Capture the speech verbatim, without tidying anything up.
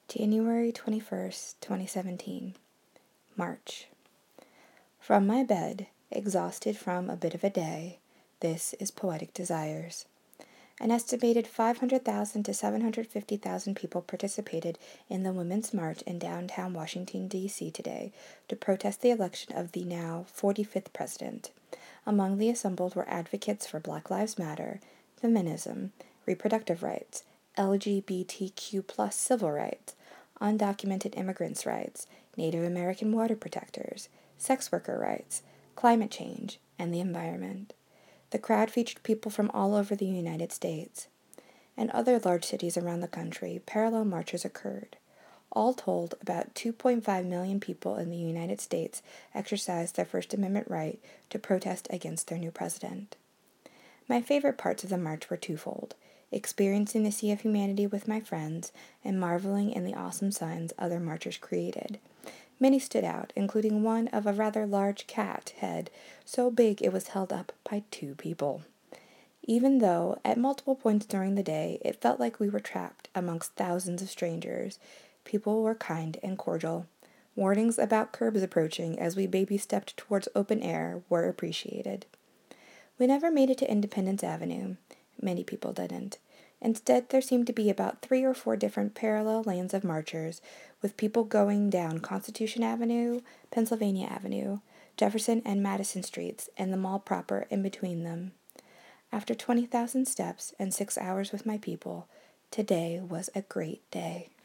January twenty-first, twenty seventeen. March. From my bed, exhausted from a bit of a day, this is Poetic Desires. An estimated five hundred thousand to seven hundred fifty thousand people participated in the Women's March in downtown Washington, D C today to protest the election of the now forty-fifth president. Among the assembled were advocates for Black Lives Matter, feminism, reproductive rights, L G B T Q plus civil rights, undocumented immigrants' rights, Native American water protectors, sex worker rights, climate change, and the environment. The crowd featured people from all over the United States. In other large cities around the country, parallel marches occurred. All told, about two point five million people in the United States exercised their First Amendment right to protest against their new president. My favorite parts of the march were twofold: experiencing the sea of humanity with my friends and marveling in the awesome signs other marchers created. Many stood out, including one of a rather large cat head, so big it was held up by two people. Even though, at multiple points during the day, it felt like we were trapped amongst thousands of strangers, people were kind and cordial. Warnings about curbs approaching as we baby-stepped towards open air were appreciated. We never made it to Independence Avenue. Many people didn't. Instead, there seemed to be about three or four different parallel lanes of marchers, with people going down Constitution Avenue, Pennsylvania Avenue, Jefferson and Madison Streets, and the mall proper in between them. After twenty thousand steps and six hours with my people, today was a great day.